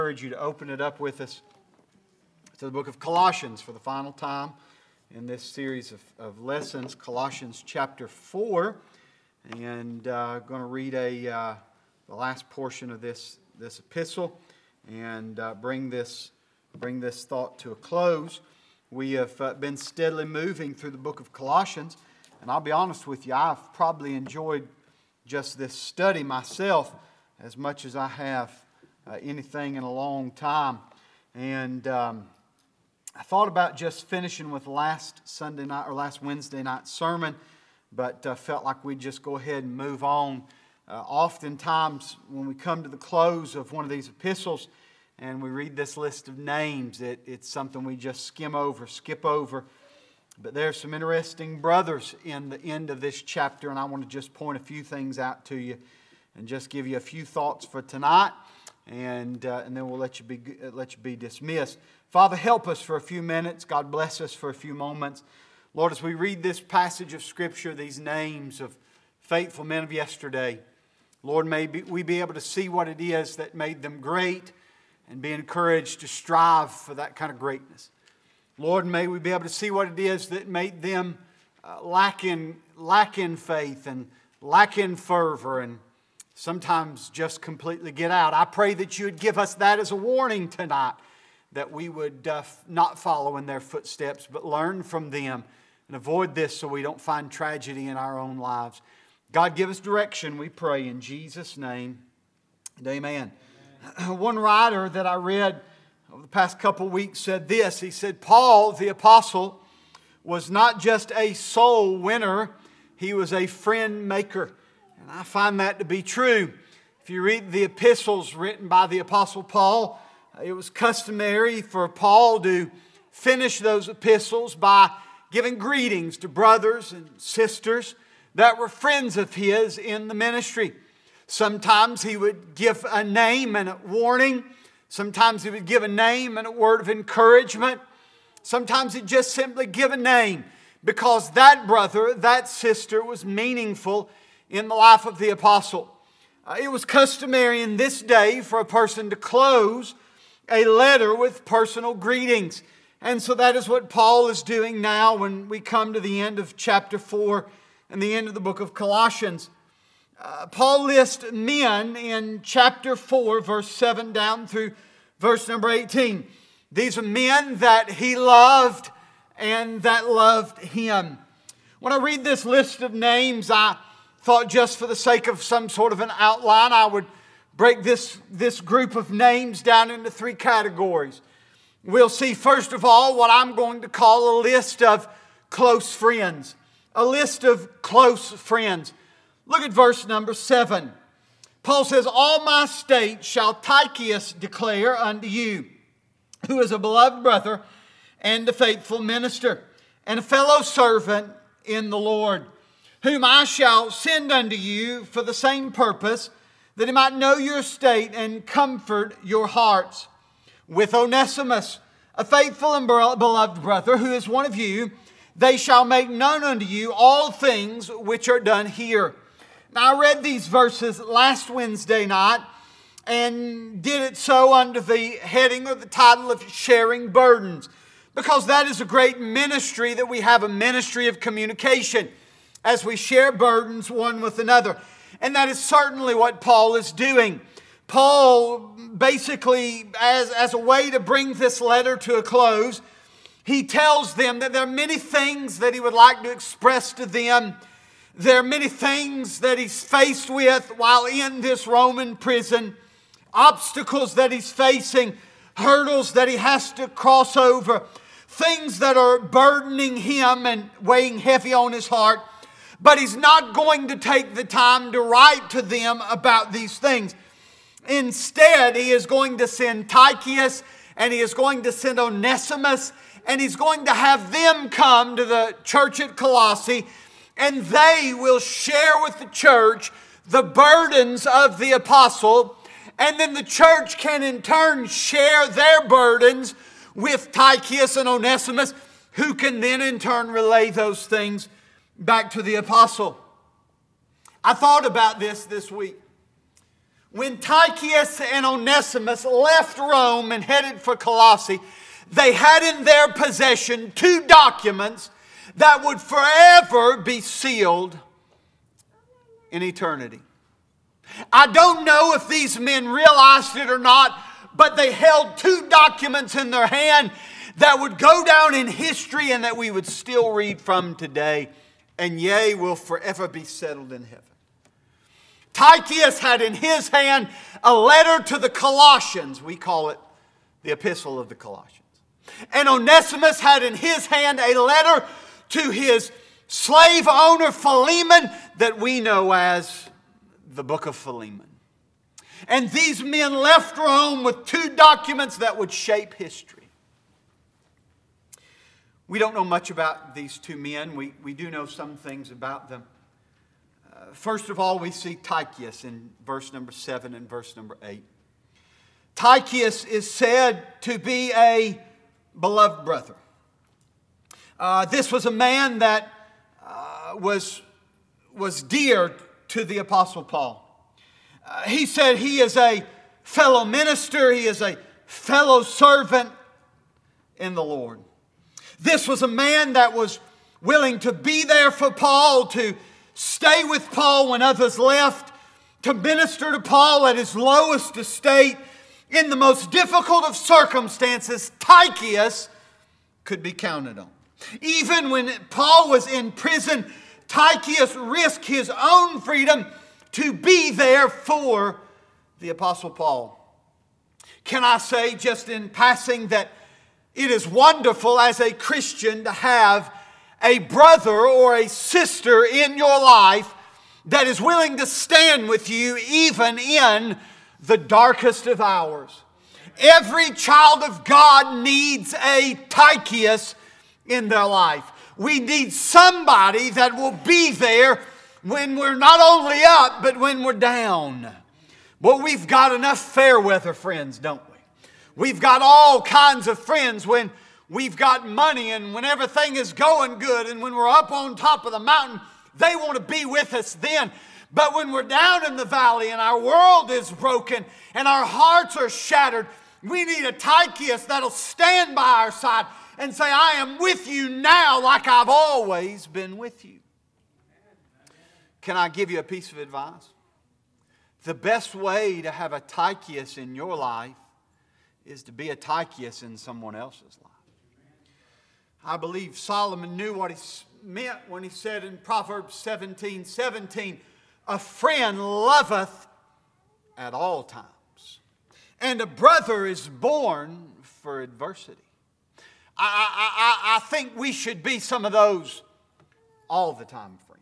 I encourage you to open it up with us to the book of Colossians for the final time in this series of lessons, Colossians chapter 4. And I'm going to read the last portion of this epistle and bring this thought to a close. We have been steadily moving through the book of Colossians, and I'll be honest with you, I've probably enjoyed just this study myself as much as I have anything in a long time. And I thought about just finishing with last Sunday night or last Wednesday night sermon, but felt like we'd just go ahead and move on. Oftentimes when we come to the close of one of these epistles and we read this list of names, it's something we just skip over. But there's some interesting brothers in the end of this chapter, and I want to just point a few things out to you and just give you a few thoughts for tonight, and then we'll let you be dismissed. Father, help us for a few minutes. God bless us for a few moments. Lord, as we read this passage of Scripture, these names of faithful men of yesterday, Lord, may we be able to see what it is that made them great and be encouraged to strive for that kind of greatness. Lord, may we be able to see what it is that made them lack in faith and lack in fervor and sometimes just completely get out. I pray that you would give us that as a warning tonight, that we would not follow in their footsteps, but learn from them and avoid this so we don't find tragedy in our own lives. God, give us direction, we pray in Jesus' name, and amen. One writer that I read over the past couple of weeks said this. He said, Paul, the apostle, was not just a soul winner, he was a friend maker. And I find that to be true. If you read the epistles written by the Apostle Paul, it was customary for Paul to finish those epistles by giving greetings to brothers and sisters that were friends of his in the ministry. Sometimes he would give a name and a warning. Sometimes he would give a name and a word of encouragement. Sometimes he'd just simply give a name because that brother, that sister was meaningful in the life of the apostle. It was customary in this day for a person to close a letter with personal greetings. And so that is what Paul is doing now when we come to the end of chapter 4 and the end of the book of Colossians. Paul lists men in chapter 4, verse 7 down through verse number 18. These are men that he loved and that loved him. When I read this list of names, I thought just for the sake of some sort of an outline, I would break this group of names down into three categories. We'll see, first of all, what I'm going to call a list of close friends. A list of close friends. Look at verse number 7. Paul says, all my state shall Tychicus declare unto you, who is a beloved brother and a faithful minister, and a fellow servant in the Lord, whom I shall send unto you for the same purpose, that he might know your state and comfort your hearts. With Onesimus, a faithful and beloved brother, who is one of you, they shall make known unto you all things which are done here. Now, I read these verses last Wednesday night and did it so under the heading or the title of sharing burdens, because that is a great ministry that we have, a ministry of communication as we share burdens one with another. And that is certainly what Paul is doing. Paul, basically, as a way to bring this letter to a close, he tells them that there are many things that he would like to express to them. There are many things that he's faced with while in this Roman prison, obstacles that he's facing, hurdles that he has to cross over, things that are burdening him and weighing heavy on his heart. But he's not going to take the time to write to them about these things. Instead, he is going to send Tychicus and he is going to send Onesimus and he's going to have them come to the church at Colossae and they will share with the church the burdens of the apostle, and then the church can in turn share their burdens with Tychicus and Onesimus, who can then in turn relay those things back to the apostle. I thought about this week. When Tychicus and Onesimus left Rome and headed for Colossae, they had in their possession 2 documents that would forever be sealed in eternity. I don't know if these men realized it or not, but they held 2 documents in their hand that would go down in history and that we would still read from today, and yea, will forever be settled in heaven. Tychicus had in his hand a letter to the Colossians. We call it the Epistle of the Colossians. And Onesimus had in his hand a letter to his slave owner Philemon that we know as the Book of Philemon. And these men left Rome with 2 documents that would shape history. We don't know much about these 2 men. We do know some things about them. First of all, we see Tychicus in verse number 7 and verse number 8. Tychicus is said to be a beloved brother. This was a man that was dear to the Apostle Paul. He said he is a fellow minister, he is a fellow servant in the Lord. This was a man that was willing to be there for Paul, to stay with Paul when others left, to minister to Paul at his lowest estate. In the most difficult of circumstances, Tychicus could be counted on. Even when Paul was in prison, Tychicus risked his own freedom to be there for the Apostle Paul. Can I say just in passing that it is wonderful as a Christian to have a brother or a sister in your life that is willing to stand with you even in the darkest of hours. Every child of God needs a Tychicus in their life. We need somebody that will be there when we're not only up, but when we're down. But we've got enough fair weather friends, don't we? We've got all kinds of friends when we've got money and when everything is going good and when we're up on top of the mountain, they want to be with us then. But when we're down in the valley and our world is broken and our hearts are shattered, we need a Tychicus that'll stand by our side and say, I am with you now like I've always been with you. Can I give you a piece of advice? The best way to have a Tychicus in your life is to be a Tychicus in someone else's life. I believe Solomon knew what he meant when he said in Proverbs 17:17, a friend loveth at all times, and a brother is born for adversity. I think we should be some of those all the time friends.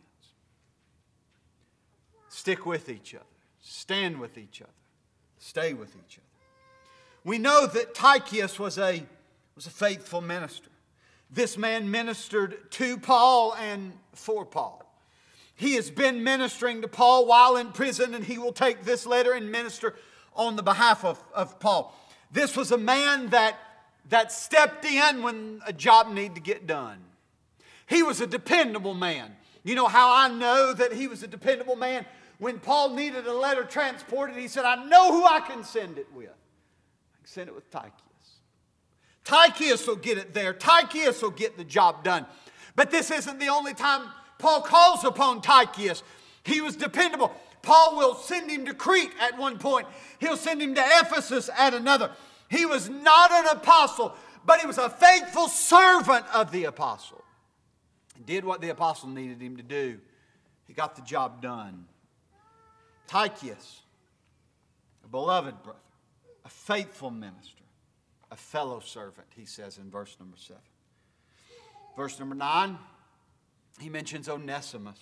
Stick with each other. Stand with each other. Stay with each other. We know that Tychicus was a faithful minister. This man ministered to Paul and for Paul. He has been ministering to Paul while in prison, and he will take this letter and minister on the behalf of Paul. This was a man that stepped in when a job needed to get done. He was a dependable man. You know how I know that he was a dependable man? When Paul needed a letter transported, he said, I know who I can send it with. I can send it with Tychicus. Tychicus will get it there. Tychicus will get the job done. But this isn't the only time Paul calls upon Tychicus. He was dependable. Paul will send him to Crete at one point. He'll send him to Ephesus at another. He was not an apostle, but he was a faithful servant of the apostle. He did what the apostle needed him to do. He got the job done. Tychicus, a beloved brother, a faithful minister, a fellow servant, he says in verse number 7. Verse number 9, he mentions Onesimus.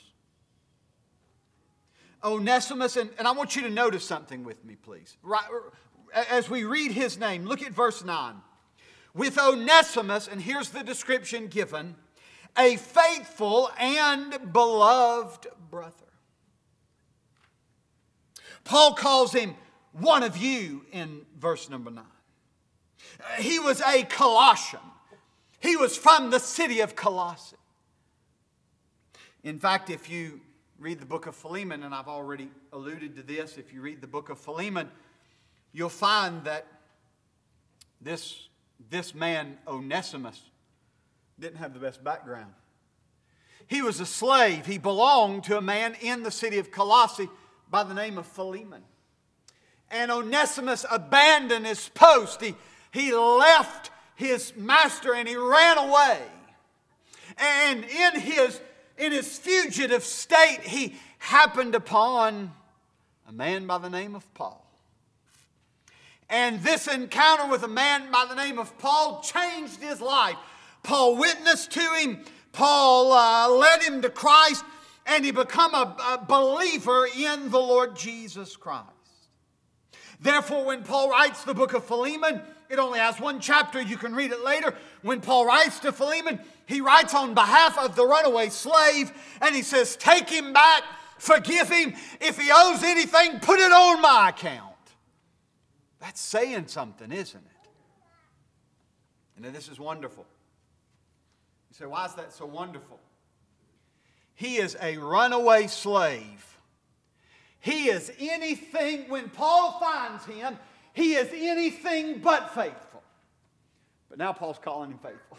Onesimus, and I want you to notice something with me, please. Right, as we read his name, look at verse 9. With Onesimus, and here's the description given, a faithful and beloved brother. Paul calls him one of you in verse number 9. He was a Colossian. He was from the city of Colossae. In fact, if you read the book of Philemon, and I've already alluded to this, if you read the book of Philemon, you'll find that this man, Onesimus, didn't have the best background. He was a slave. He belonged to a man in the city of Colossae by the name of Philemon. And Onesimus abandoned his post. He left his master and he ran away. And in his fugitive state, he happened upon a man by the name of Paul. And this encounter with a man by the name of Paul changed his life. Paul witnessed to him. Paul led him to Christ. And he became a believer in the Lord Jesus Christ. Therefore, when Paul writes the book of Philemon, it only has one chapter. You can read it later. When Paul writes to Philemon, he writes on behalf of the runaway slave. And he says, take him back, forgive him. If he owes anything, put it on my account. That's saying something, isn't it? And this is wonderful. You say, why is that so wonderful? He is a runaway slave. He is anything, when Paul finds him, he is anything but faithful. But now Paul's calling him faithful.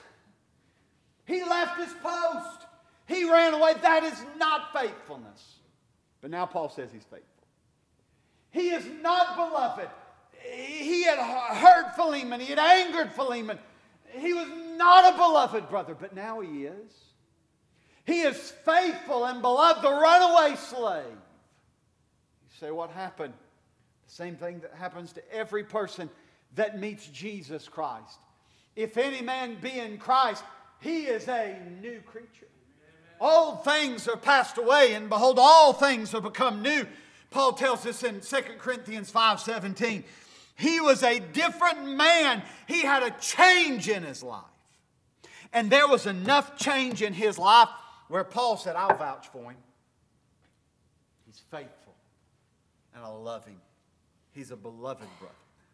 He left his post. He ran away. That is not faithfulness. But now Paul says he's faithful. He is not beloved. He had hurt Philemon. He had angered Philemon. He was not a beloved brother, but now he is. He is faithful and beloved, the runaway slave. You say, what happened? The same thing that happens to every person that meets Jesus Christ. If any man be in Christ, he is a new creature. Old things are passed away, and behold, all things are become new. Paul tells us in 2 Corinthians 5:17, he was a different man. He had a change in his life. And there was enough change in his life where Paul said, I'll vouch for him. He's faithful, and I love him. He's a beloved brother.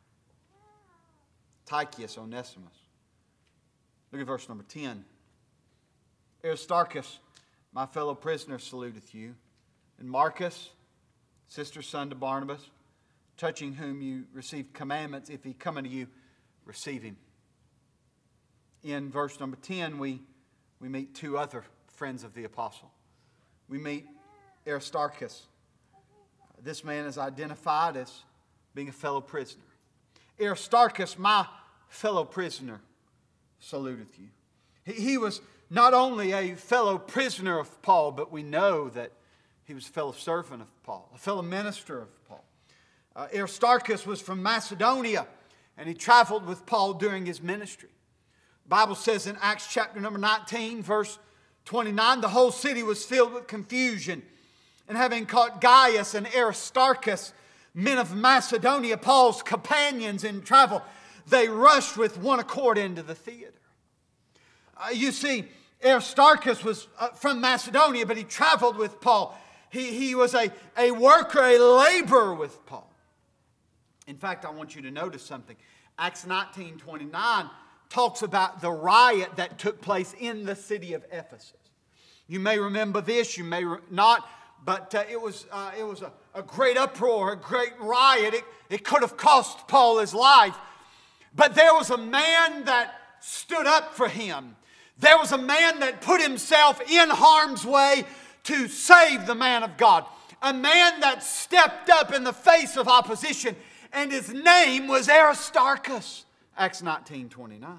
Tychicus, Onesimus. Look at verse number 10. Aristarchus, my fellow prisoner, saluteth you. And Marcus, sister's son to Barnabas, touching whom you received commandments, if he come unto you, receive him. In verse number 10, we meet two other friends of the apostle. We meet Aristarchus. This man is identified as being a fellow prisoner. Aristarchus, my fellow prisoner, saluteth you. He was not only a fellow prisoner of Paul, but we know that he was a fellow servant of Paul, a fellow minister of Paul. Aristarchus was from Macedonia, and he traveled with Paul during his ministry. The Bible says in Acts chapter number 19, verse 29, the whole city was filled with confusion. And having caught Gaius and Aristarchus, men of Macedonia, Paul's companions in travel, they rushed with one accord into the theater. You see, Aristarchus was from Macedonia, but he traveled with Paul. He was a worker, a laborer with Paul. In fact, I want you to notice something. Acts 19:29 talks about the riot that took place in the city of Ephesus. You may remember this, you may not, but it was a great uproar, a great riot. It could have cost Paul his life. But there was a man that stood up for him. There was a man that put himself in harm's way to save the man of God. A man that stepped up in the face of opposition, and his name was Aristarchus. Acts 19:29.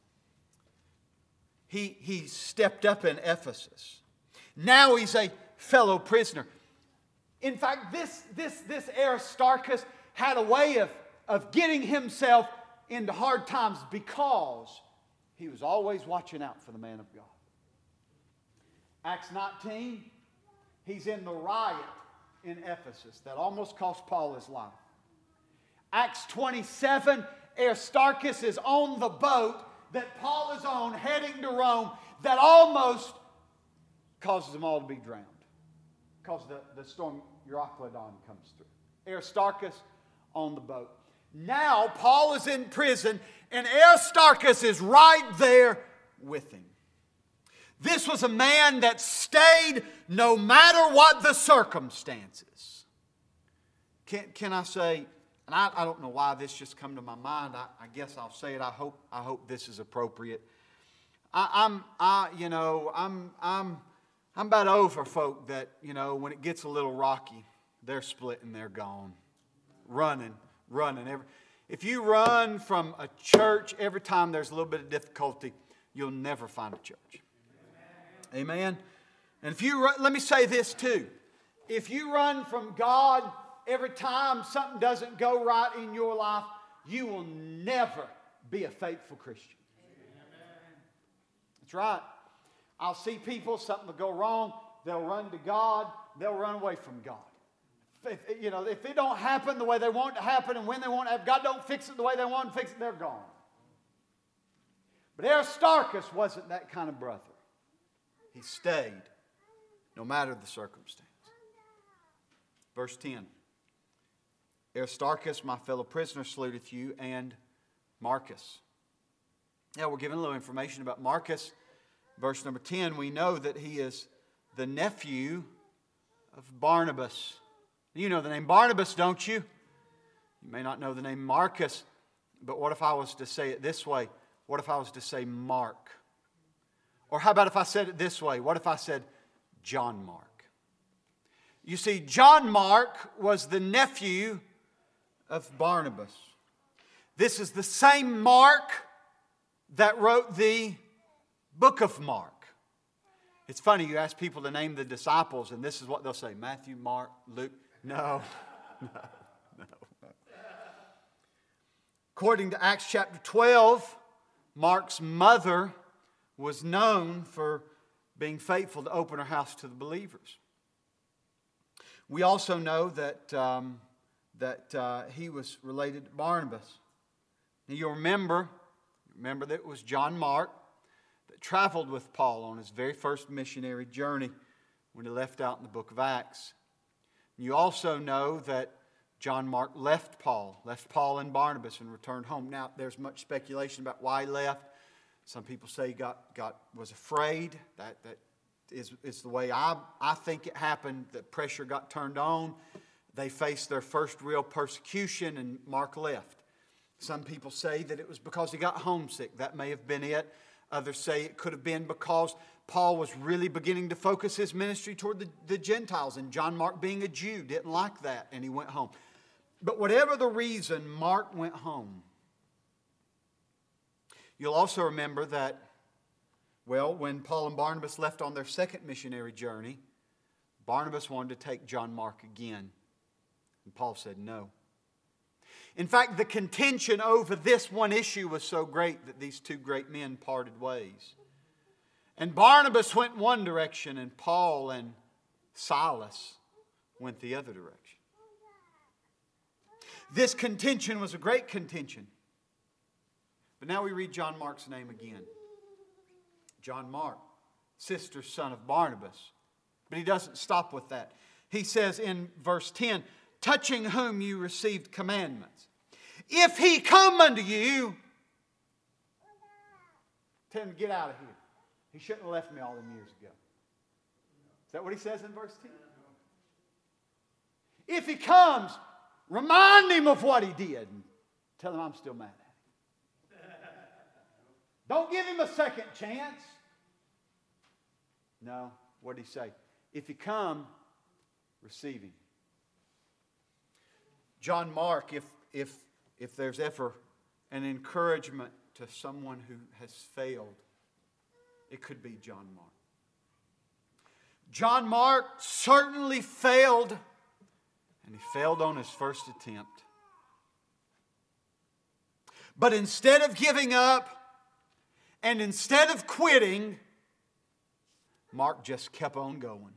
He stepped up in Ephesus. Now he's a fellow prisoner. In fact, this Aristarchus had a way of getting himself into hard times because he was always watching out for the man of God. Acts 19, he's in the riot in Ephesus that almost cost Paul his life. Acts 27, Aristarchus is on the boat that Paul is on heading to Rome that almost causes them all to be drowned because the storm Euroclydon comes through. Aristarchus on the boat. Now Paul is in prison and Aristarchus is right there with him. This was a man that stayed no matter what the circumstances. Can I say, and I don't know why this just come to my mind. I guess I'll say it. I hope this is appropriate. I'm about over folk that, when it gets a little rocky, they're split and they're gone. Running. If you run from a church every time there's a little bit of difficulty, you'll never find a church. Amen. And let me say this too. If you run from God every time something doesn't go right in your life, you will never be a faithful Christian. That's right. I'll see people, something will go wrong, they'll run to God, they'll run away from God. If it don't happen the way they want it to happen and when they want it, if God don't fix it the way they want to fix it, they're gone. But Aristarchus wasn't that kind of brother. He stayed no matter the circumstance. Verse 10. Aristarchus, my fellow prisoner, saluteth you, and Marcus. Now we're given a little information about Marcus. Verse number 10, we know that he is the nephew of Barnabas. You know the name Barnabas, don't you? You may not know the name Marcus, but what if I was to say it this way? What if I was to say Mark? Or how about if I said it this way? What if I said John Mark? You see, John Mark was the nephew of Barnabas. This is the same Mark that wrote the book of Mark. It's funny, you ask people to name the disciples, and this is what they'll say: Matthew, Mark, Luke. No. According to Acts chapter 12, Mark's mother was known for being faithful to open her house to the believers. We also know that he was related to Barnabas. Now you'll remember that it was John Mark that traveled with Paul on his very first missionary journey when he left out in the book of Acts. You also know that John Mark left Paul and Barnabas and returned home. Now, there's much speculation about why he left. Some people say he was afraid. That is the way I think it happened. The pressure got turned on. They faced their first real persecution, and Mark left. Some people say that it was because he got homesick. That may have been it. Others say it could have been because Paul was really beginning to focus his ministry toward the Gentiles, and John Mark, being a Jew, didn't like that, and he went home. But whatever the reason, Mark went home. You'll also remember that, when Paul and Barnabas left on their second missionary journey, Barnabas wanted to take John Mark again, and Paul said no. In fact, the contention over this one issue was so great that these two great men parted ways. And Barnabas went one direction, and Paul and Silas went the other direction. This contention was a great contention. But now we read John Mark's name again. John Mark, sister's son of Barnabas. But he doesn't stop with that. He says in verse 10, touching whom you received commandments. If he come unto you, tell him to get out of here. He shouldn't have left me all them years ago. Is that what he says in verse 10? If he comes, remind him of what he did and tell him I'm still mad at him. Don't give him a second chance. No, what did he say? If he come, receive him. John Mark, if there's ever an encouragement to someone who has failed, it could be John Mark. John Mark certainly failed, and he failed on his first attempt. But instead of giving up, and instead of quitting, Mark just kept on going.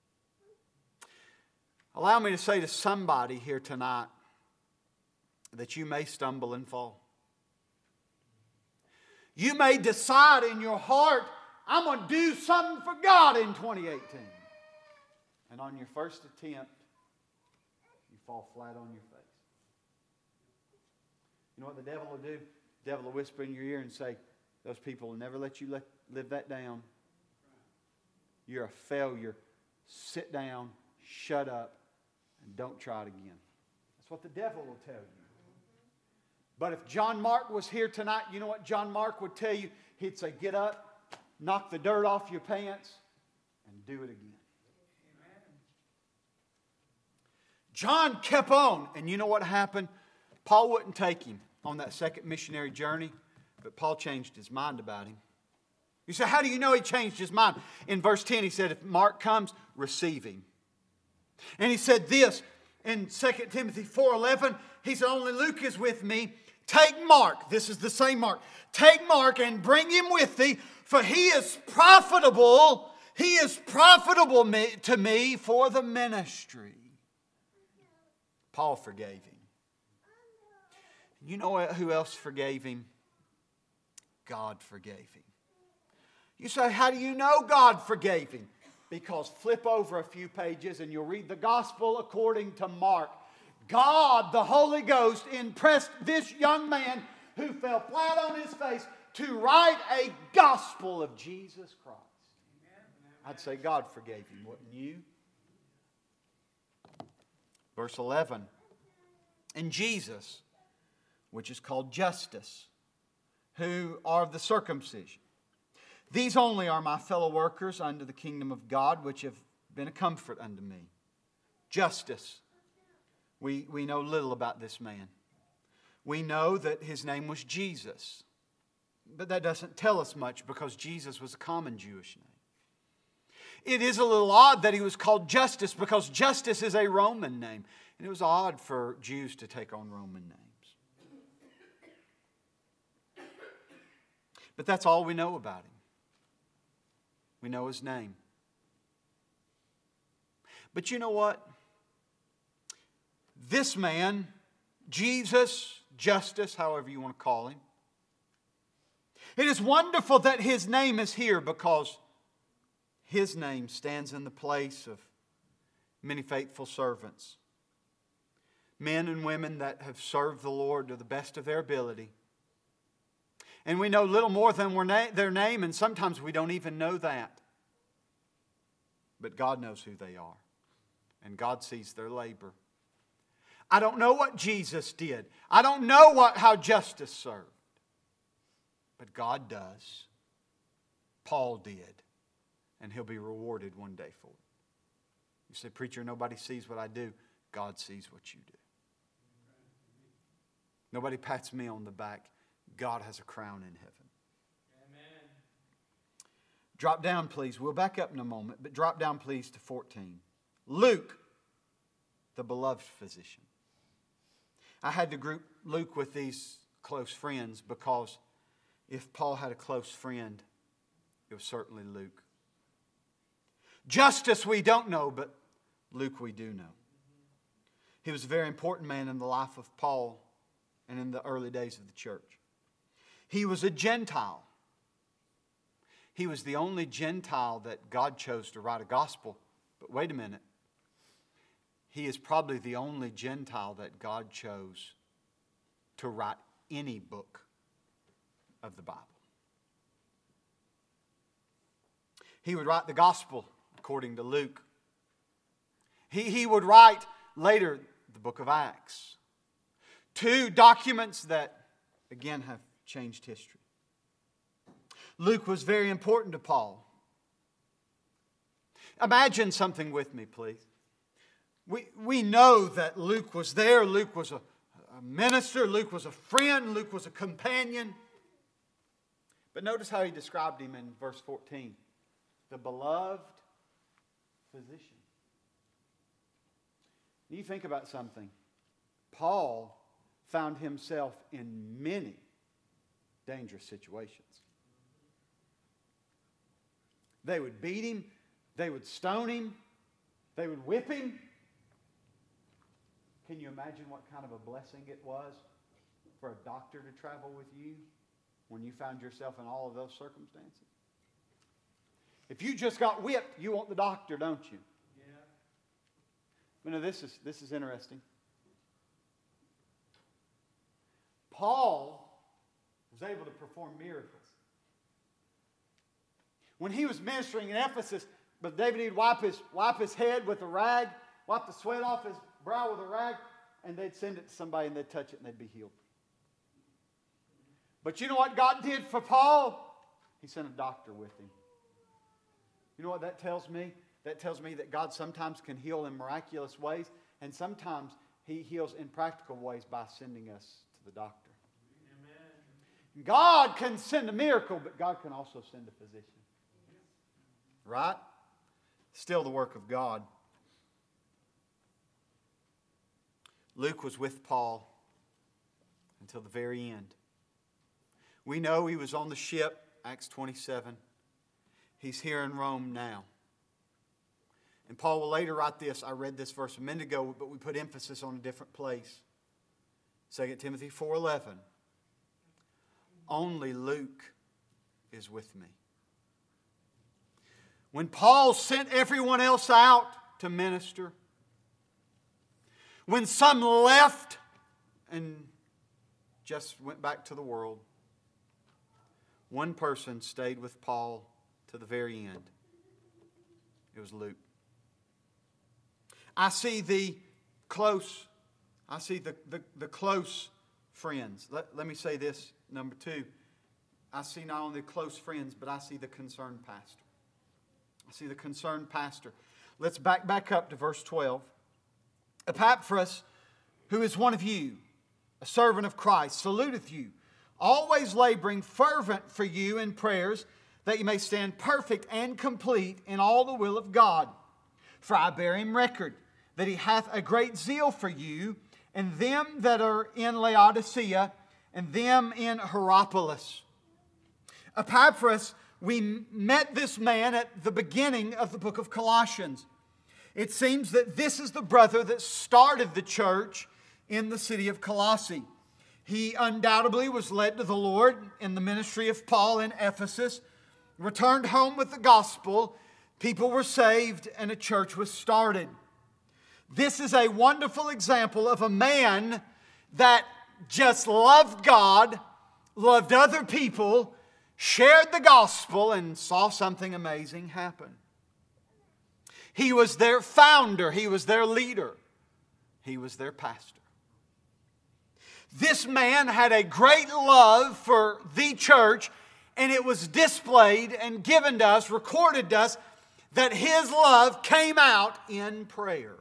Allow me to say to somebody here tonight that you may stumble and fall. You may decide in your heart, I'm going to do something for God in 2018. And on your first attempt, you fall flat on your face. You know what the devil will do? The devil will whisper in your ear and say, those people will never let you live that down. You're a failure. Sit down, shut up, and don't try it again. That's what the devil will tell you. But if John Mark was here tonight, you know what John Mark would tell you? He'd say, get up, knock the dirt off your pants, and do it again. John kept on, and you know what happened? Paul wouldn't take him on that second missionary journey, but Paul changed his mind about him. You say, how do you know he changed his mind? In verse 10, he said, if Mark comes, receive him. And he said this in 2 Timothy 4:11, he said, only Luke is with me. Take Mark, this is the same Mark, take Mark and bring him with thee, for he is profitable to me for the ministry. Paul forgave him. You know who else forgave him? God forgave him. You say, how do you know God forgave him? Because flip over a few pages and you'll read the Gospel according to Mark. God, the Holy Ghost, impressed this young man who fell flat on his face to write a gospel of Jesus Christ. I'd say God forgave him, wouldn't you? Verse 11. And Jesus, which is called Justus, who are of the circumcision. These only are my fellow workers unto the kingdom of God, which have been a comfort unto me. Justus. We know little about this man. We know that his name was Jesus. But that doesn't tell us much because Jesus was a common Jewish name. It is a little odd that he was called Justus because Justus is a Roman name. And it was odd for Jews to take on Roman names. But that's all we know about him. We know his name. But you know what? This man, Jesus, Justus, however you want to call him, it is wonderful that his name is here because his name stands in the place of many faithful servants. Men and women that have served the Lord to the best of their ability. And we know little more than their name, and sometimes we don't even know that. But God knows who they are. And God sees their labor. I don't know what Jesus did. I don't know how Justus served. But God does. Paul did. And he'll be rewarded one day for it. You say, preacher, nobody sees what I do. God sees what you do. Nobody pats me on the back. God has a crown in heaven. Amen. Drop down, please. We'll back up in a moment, but drop down, please, to 14. Luke, the beloved physician. I had to group Luke with these close friends because if Paul had a close friend, it was certainly Luke. Justus we don't know, but Luke we do know. He was a very important man in the life of Paul and in the early days of the church. He was a Gentile. He was the only Gentile that God chose to write a gospel. But wait a minute. He is probably the only Gentile that God chose to write any book of the Bible. He would write the gospel according to Luke. He would write later the book of Acts. 2 documents that, again, have changed history. Luke was very important to Paul. Imagine something with me, please. We know that Luke was there. Luke was a minister. Luke was a friend. Luke was a companion. But notice how he described him in verse 14. The beloved physician. You think about something. Paul found himself in many dangerous situations. They would beat him. They would stone him. They would whip him. Can you imagine what kind of a blessing it was for a doctor to travel with you when you found yourself in all of those circumstances? If you just got whipped, you want the doctor, don't you? Yeah. But no, this is interesting. Paul was able to perform miracles. When he was ministering in Ephesus, But David, he'd wipe his head with a rag, wipe the sweat off his brow with a rag, and they'd send it to somebody and they'd touch it and they'd be healed. But you know what God did for Paul? He sent a doctor with him. You know what that tells me? That tells me that God sometimes can heal in miraculous ways, and sometimes He heals in practical ways by sending us to the doctor. Amen. God can send a miracle, but God can also send a physician. Right? Still the work of God. Luke was with Paul until the very end. We know he was on the ship, Acts 27. He's here in Rome now. And Paul will later write this. I read this verse a minute ago, but we put emphasis on a different place. 2 Timothy 4:11. Only Luke is with me. When Paul sent everyone else out to minister, when some left and just went back to the world, one person stayed with Paul to the very end. It was Luke. I see the close friends. Let me say this, number two. I see not only the close friends, but I see the concerned pastor. I see the concerned pastor. Let's back up to verse 12. Epaphras, who is one of you, a servant of Christ, saluteth you, always laboring fervent for you in prayers, that you may stand perfect and complete in all the will of God. For I bear him record that he hath a great zeal for you, and them that are in Laodicea, and them in Hierapolis. Epaphras, we met this man at the beginning of the book of Colossians. It seems that this is the brother that started the church in the city of Colossae. He undoubtedly was led to the Lord in the ministry of Paul in Ephesus, returned home with the gospel, people were saved, and a church was started. This is a wonderful example of a man that just loved God, loved other people, shared the gospel, and saw something amazing happen. He was their founder. He was their leader. He was their pastor. This man had a great love for the church, and it was displayed and given to us, recorded to us, that his love came out in prayer.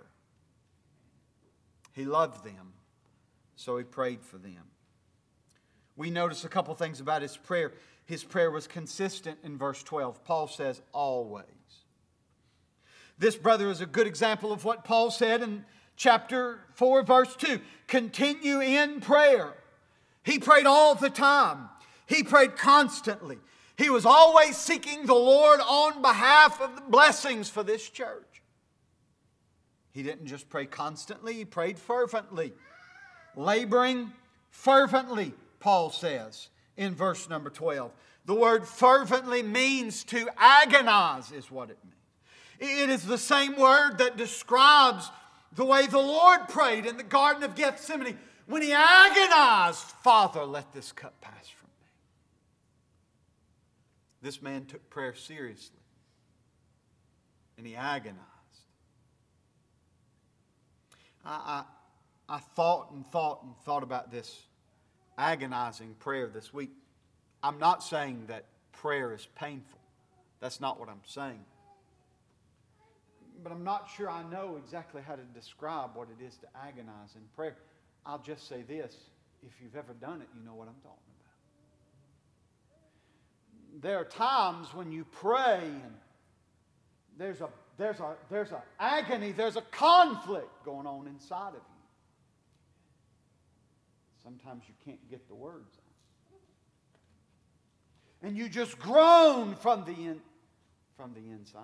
He loved them, so he prayed for them. We notice a couple things about his prayer. His prayer was consistent in verse 12. Paul says, always. This brother is a good example of what Paul said in chapter 4, verse 2. Continue in prayer. He prayed all the time. He prayed constantly. He was always seeking the Lord on behalf of the blessings for this church. He didn't just pray constantly, he prayed fervently. Laboring fervently, Paul says in verse number 12. The word fervently means to agonize is what it means. It is the same word that describes the way the Lord prayed in the Garden of Gethsemane when he agonized, Father, let this cup pass from me. This man took prayer seriously, and he agonized. I thought about this agonizing prayer this week. I'm not saying that prayer is painful. That's not what I'm saying. But I'm not sure I know exactly how to describe what it is to agonize in prayer. I'll just say this. If you've ever done it, you know what I'm talking about. There are times when you pray and there's a agony, there's a conflict going on inside of you. Sometimes you can't get the words out. And you just groan from the inside.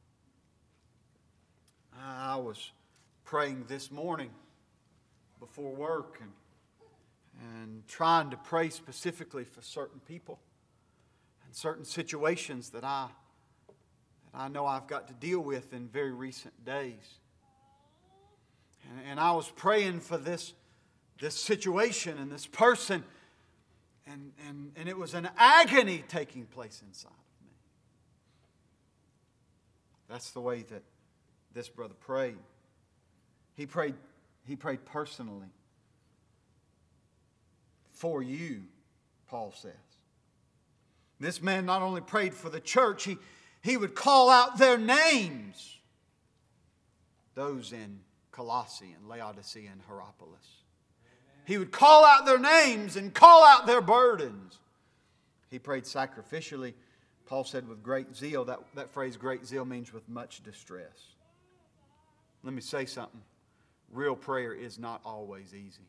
I was praying this morning before work and trying to pray specifically for certain people and certain situations that I know I've got to deal with in very recent days. And I was praying for this situation and this person, and it was an agony taking place inside of me. That's the way that this brother prayed. He prayed personally. For you, Paul says. This man not only prayed for the church, he would call out their names. Those in Colossae and Laodicea and Hierapolis. He would call out their names and call out their burdens. He prayed sacrificially. Paul said with great zeal. That phrase, great zeal, means with much distress. Let me say something. Real prayer is not always easy.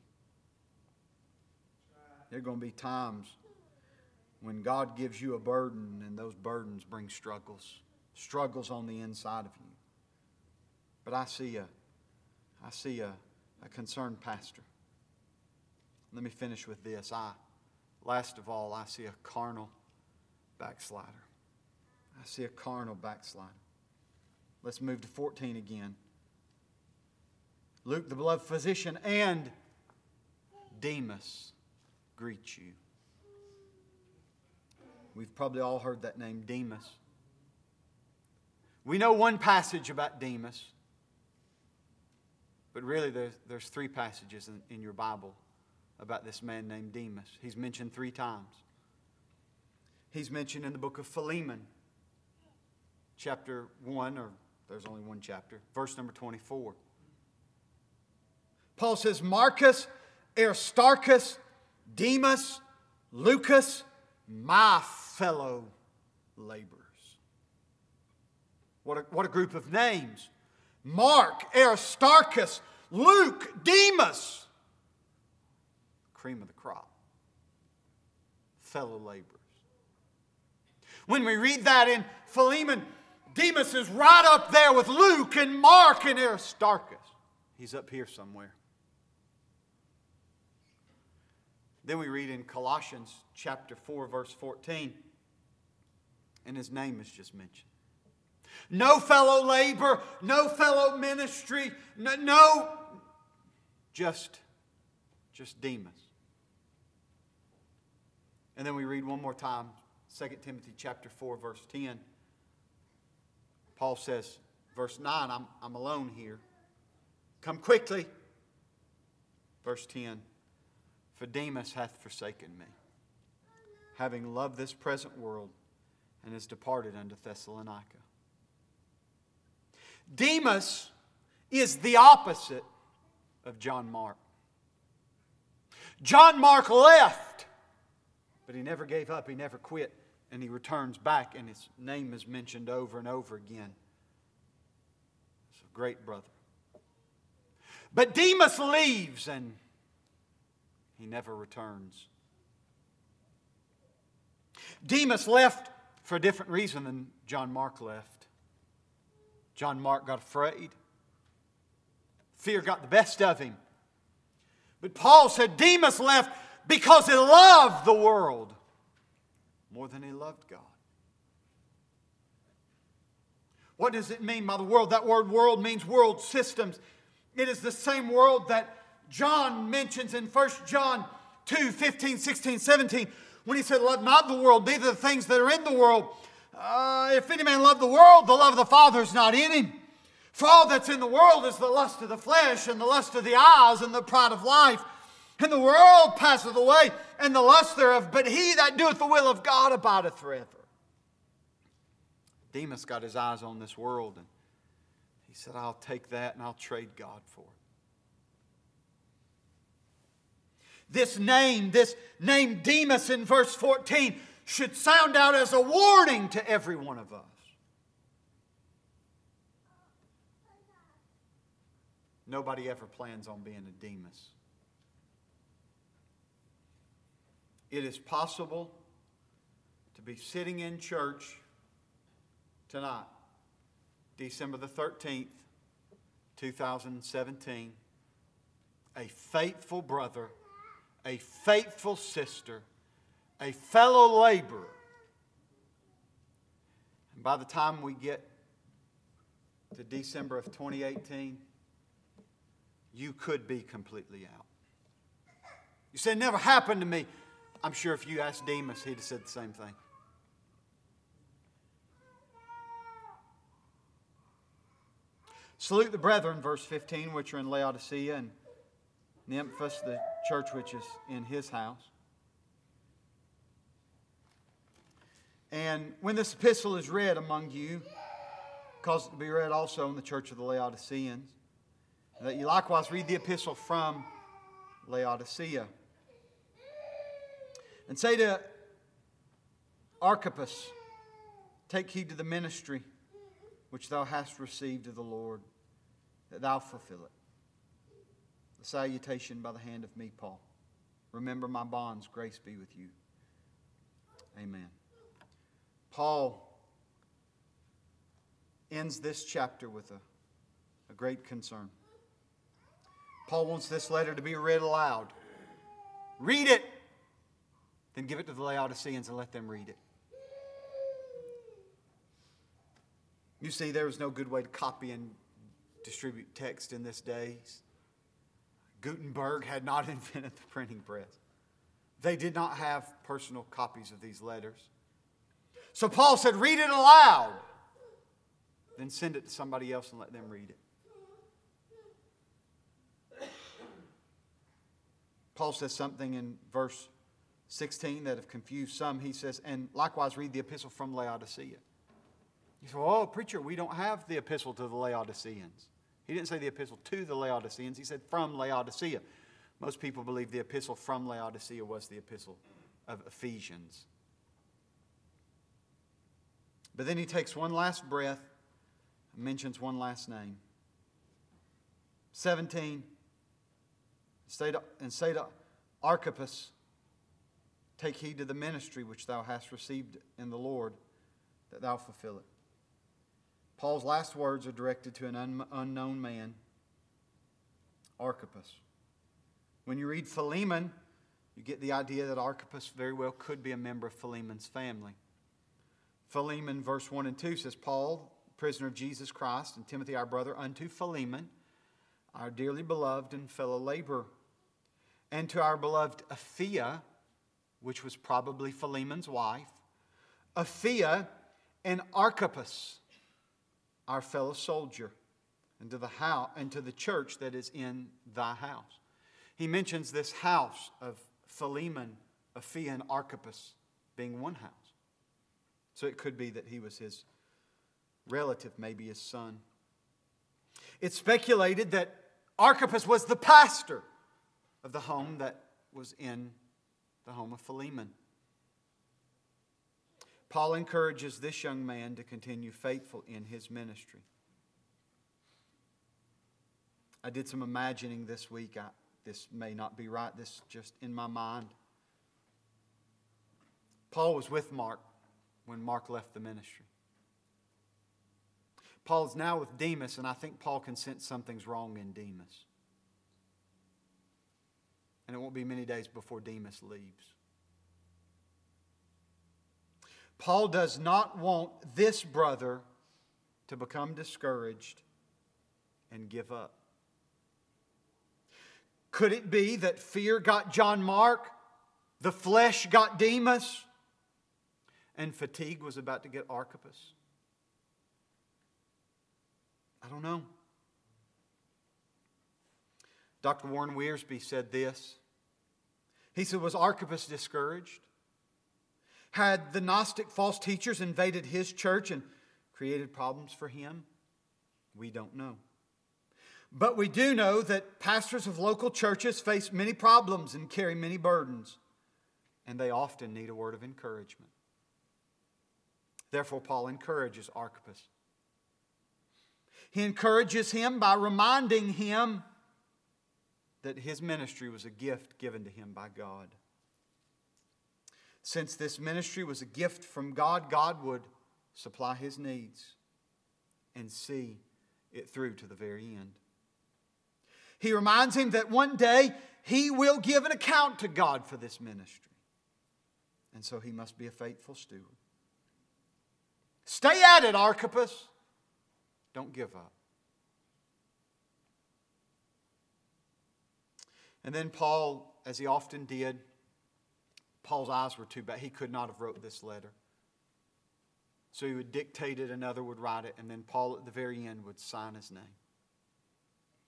There are going to be times when God gives you a burden and those burdens bring struggles. Struggles on the inside of you. But I see a concerned pastor. Let me finish with this. Last of all, I see a carnal backslider. I see a carnal backslider. Let's move to 14 again. Luke, the beloved physician, and Demas greet you. We've probably all heard that name, Demas. We know one passage about Demas, but really there's three passages in your Bible about this man named Demas. He's mentioned 3 times. He's mentioned in the book of Philemon, chapter 1, or there's only one chapter, verse number 24. Paul says, Marcus, Aristarchus, Demas, Lucas, my fellow laborers. What a group of names. Mark, Aristarchus, Luke, Demas. Cream of the crop. Fellow laborers. When we read that in Philemon, Demas is right up there with Luke and Mark and Aristarchus. He's up here somewhere. Then we read in Colossians chapter 4, verse 14, and his name is just mentioned. No fellow labor, no fellow ministry, just Demas. And then we read one more time, 2 Timothy chapter 4, verse 10. Paul says, verse 9, I'm alone here. Come quickly. Verse 10, for Demas hath forsaken me, having loved this present world, and is departed unto Thessalonica. Demas is the opposite of John Mark. John Mark left, but he never gave up, he never quit, and he returns back, and his name is mentioned over and over again. He's a great brother. But Demas leaves, and he never returns. Demas left for a different reason than John Mark left. John Mark got afraid. Fear got the best of him. But Paul said Demas left because he loved the world more than he loved God. What does it mean by the world? That word world means world systems. It is the same world that John mentions in 1 John 2, 15, 16, 17, when he said, love not the world, neither the things that are in the world. If any man love the world, the love of the Father is not in him. For all that's in the world is the lust of the flesh, and the lust of the eyes, and the pride of life. And the world passeth away, and the lust thereof, but he that doeth the will of God abideth forever. Demas got his eyes on this world, and he said, I'll take that and I'll trade God for it. This name Demas in verse 14 should sound out as a warning to every one of us. Nobody ever plans on being a Demas. It is possible to be sitting in church tonight, December the 13th, 2017, a faithful brother, a faithful sister, a fellow laborer. And by the time we get to December of 2018, you could be completely out. You say, it never happened to me. I'm sure if you asked Demas, he'd have said the same thing. Salute the brethren, verse 15, which are in Laodicea, and Nymphas, the church which is in his house. And when this epistle is read among you, cause it to be read also in the church of the Laodiceans, that you likewise read the epistle from Laodicea. And say to Archippus, take heed to the ministry which thou hast received of the Lord, that thou fulfill it. The salutation by the hand of me, Paul. Remember my bonds, grace be with you. Amen. Paul ends this chapter with a great concern. Paul wants this letter to be read aloud. Read it, then give it to the Laodiceans and let them read it. You see, there was no good way to copy and distribute text in this days. Gutenberg had not invented the printing press. They did not have personal copies of these letters. So Paul said, read it aloud. Then send it to somebody else and let them read it. Paul says something in verse 16 that have confused some. He says, and likewise read the epistle from Laodicea. You say, oh, preacher, we don't have the epistle to the Laodiceans. He didn't say the epistle to the Laodiceans. He said from Laodicea. Most people believe the epistle from Laodicea was the epistle of Ephesians. But then he takes one last breath and mentions one last name. 17, and say to Archippus, take heed to the ministry which thou hast received in the Lord, that thou fulfill it. Paul's last words are directed to an unknown man, Archippus. When you read Philemon, you get the idea that Archippus very well could be a member of Philemon's family. Philemon, verse 1 and 2 says, Paul, prisoner of Jesus Christ, and Timothy our brother, unto Philemon, our dearly beloved and fellow laborer, and to our beloved Apphia, which was probably Philemon's wife, Apphia and Archippus, our fellow soldier, and to the house and to the church that is in thy house. He mentions this house of Philemon, Apphia, and Archippus being one house. So it could be that he was his relative, maybe his son. It's speculated that Archippus was the pastor of the home that was in the home of Philemon. Paul encourages this young man to continue faithful in his ministry. I did some imagining this week. This may not be right. This is just in my mind. Paul was with Mark when Mark left the ministry. Paul is now with Demas, and I think Paul can sense something's wrong in Demas. And it won't be many days before Demas leaves. Paul does not want this brother to become discouraged and give up. Could it be that fear got John Mark, the flesh got Demas, and fatigue was about to get Archippus? I don't know. Dr. Warren Wiersbe said this. He said, was Archippus discouraged? Had the Gnostic false teachers invaded his church and created problems for him? We don't know. But we do know that pastors of local churches face many problems and carry many burdens, and they often need a word of encouragement. Therefore, Paul encourages Archippus. He encourages him by reminding him that his ministry was a gift given to him by God. Since this ministry was a gift from God, God would supply his needs and see it through to the very end. He reminds him that one day he will give an account to God for this ministry. And so he must be a faithful steward. Stay at it, Archippus. Don't give up. And then Paul, as he often did, Paul's eyes were too bad. He could not have wrote this letter. So he would dictate it, another would write it, and then Paul at the very end would sign his name.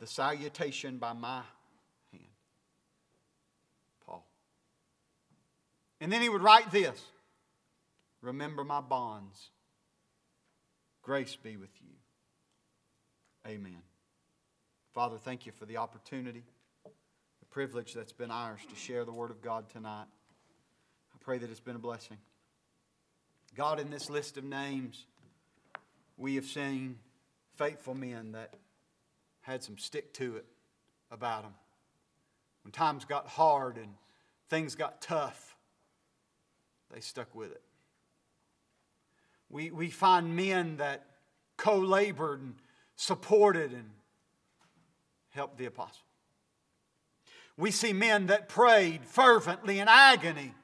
the salutation by my hand. Paul. And then he would write this. Remember my bonds. Grace be with you. Amen. Father, thank you for the opportunity, the privilege that's been ours to share the Word of God tonight. I pray that it's been a blessing. God, in this list of names, we have seen faithful men that had some stick to it about them. When times got hard and things got tough, they stuck with it. We find men that co-labored and supported and helped the apostle. We see men that prayed fervently in agony.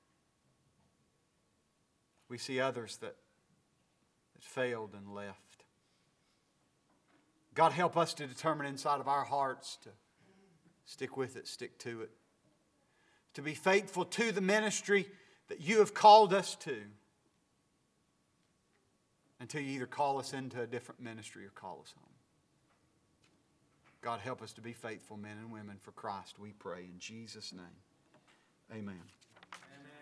We see others that failed and left. God, help us to determine inside of our hearts to stick with it, stick to it. To be faithful to the ministry that you have called us to. Until you either call us into a different ministry or call us home. God, help us to be faithful men and women for Christ, we pray in Jesus' name. Amen.